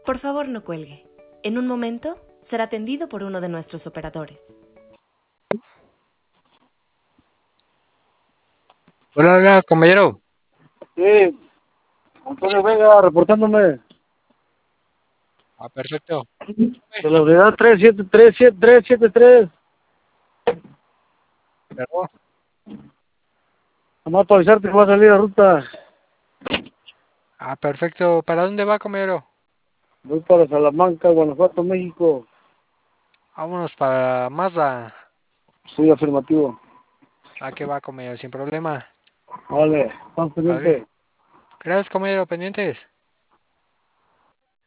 Por favor, no cuelgue. En un momento será atendido por uno de nuestros operadores. Hola, hola, compañero. Sí, Antonio Vega reportándome Perfecto. de la unidad 373. Pero, Vamos a actualizarte que va a salir a ruta. perfecto. ¿Para dónde va, compañero? Voy para Salamanca, Guanajuato, México. Vámonos para Mazda. Sí, afirmativo. ¿A qué va, compañero? Sin problema. Vale, estamos Vale. pendientes. Gracias, compañero. Pendientes.